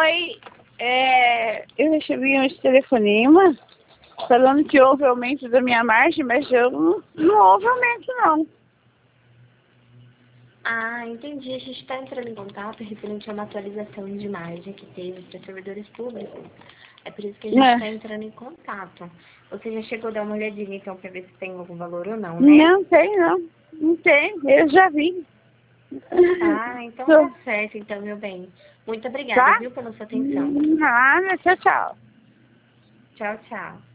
Oi, eu recebi um telefonema falando que houve aumento da minha margem, mas não houve aumento, não. Ah, entendi. A gente está entrando em contato referente a uma atualização de margem que teve para servidores públicos. É por isso que a gente está entrando em contato. Você já chegou a dar uma olhadinha, então, para ver se tem algum valor ou não, né? Não tem, não. Não tem, eu já vi. Ah, então tá certo, então, meu bem. Muito obrigada, Tá? viu, pela sua atenção. Nada, tchau, tchau. Tchau, tchau.